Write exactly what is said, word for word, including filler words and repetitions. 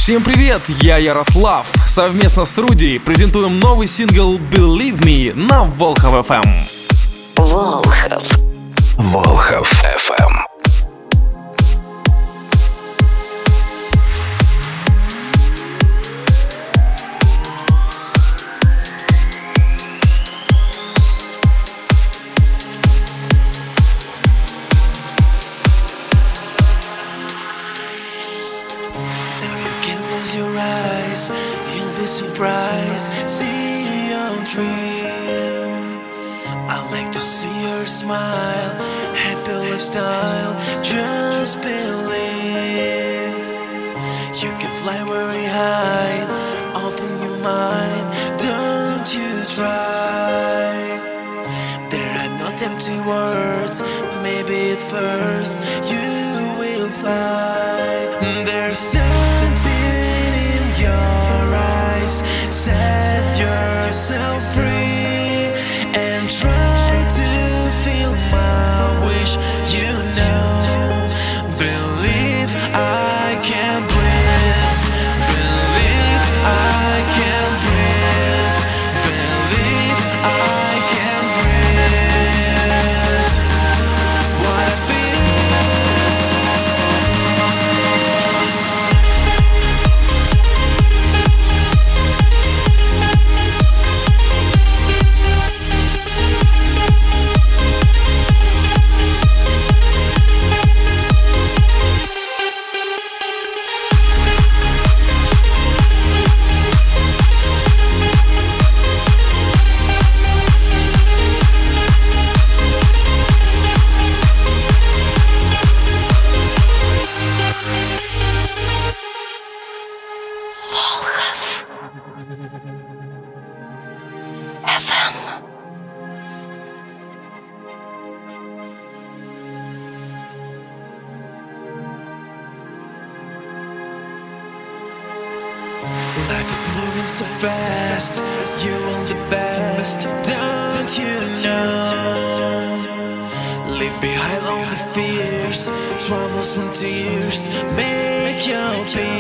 Всем привет, я Ярослав. Совместно с Руди презентуем новый сингл Believe Me на Волхов эф эм. Волхов. Волхов эф эм. Your eyes, you'll be surprised. See your dream. I like to see your smile, happy lifestyle. Just believe you can fly very high. Open your mind, don't you try. There are not empty words. Maybe at first you will fly. There's something your eyes, set yourself free and try to feel my wish. You know, believe I can breathe. Believe I can breathe. Believe I can breathe. What I feel. эф эм. Life is moving so fast. You are the best, don't you know? Leave behind all the fears, troubles and tears. Make your peace.